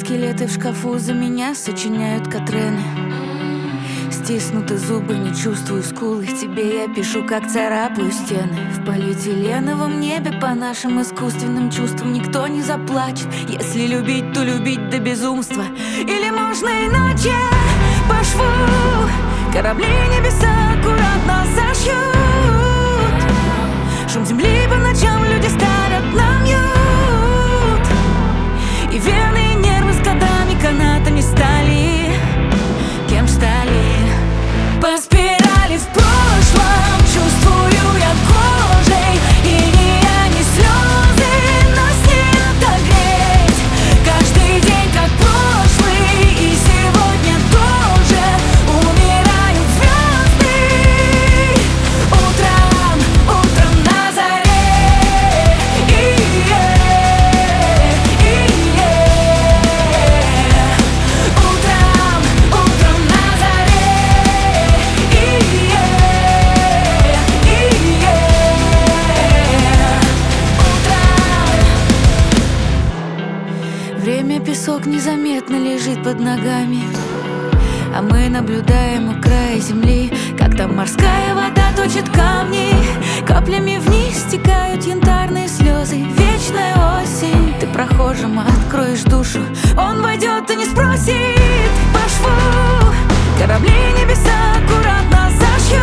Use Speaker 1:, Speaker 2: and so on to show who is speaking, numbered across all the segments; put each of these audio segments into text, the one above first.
Speaker 1: скелеты в шкафу за меня сочиняют Катрены. Стиснуты зубы, не чувствую скулы. Тебе я пишу, как царапаю стены. В полиэтиленовом небе по нашим искусственным чувствам никто не заплачет. Если любить, то любить до безумства. Или можно иначе, по шву. Корабли небеса аккуратно зашьют. Шум земли по ночам люди ставят на мьют. И верные нервы с годами канатами стали. Кем стали? По спирали в прошлом чувствую я кожей. И ни я, ни слезы нас не отогреть. Каждый день как прошлый, и сегодня тоже умирают звезды. Утром на заре. Утром на заре. Время песок незаметно лежит под ногами, а мы наблюдаем у края земли, как там морская вода точит камни. Каплями вниз стекают янтарные слезы. Вечная осень. Ты прохожему откроешь душу, он войдет и не спросит. По шву корабли небеса аккуратно зашьют.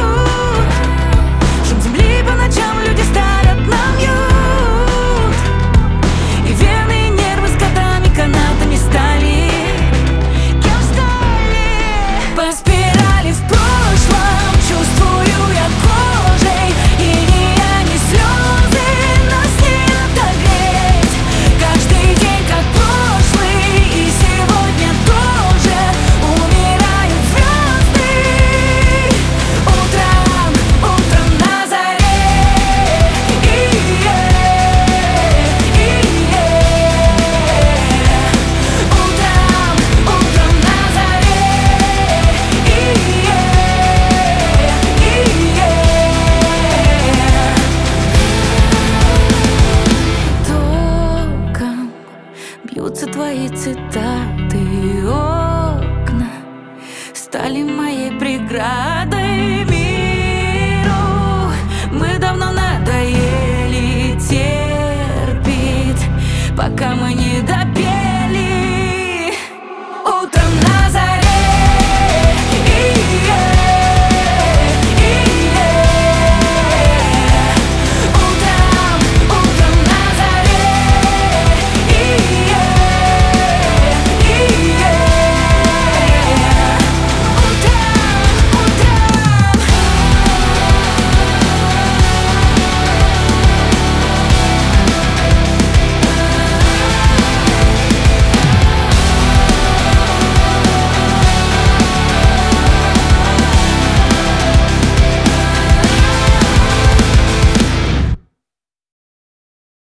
Speaker 1: Шум земли по ночам люди ставят на мьют. И верные нервы с годами канатами стали. Кем стали? По спирали в прошлом чувствую я кожей. И ни я, ни слезы нас не отогреть. Каждый день как прошлый, и сегодня тоже умирают звезды. Утром на заре. Утром на заре. Током бьются твои цитаты, и окна стали моей преградой миру. Мы давно надоели терпеть, пока мы не допели.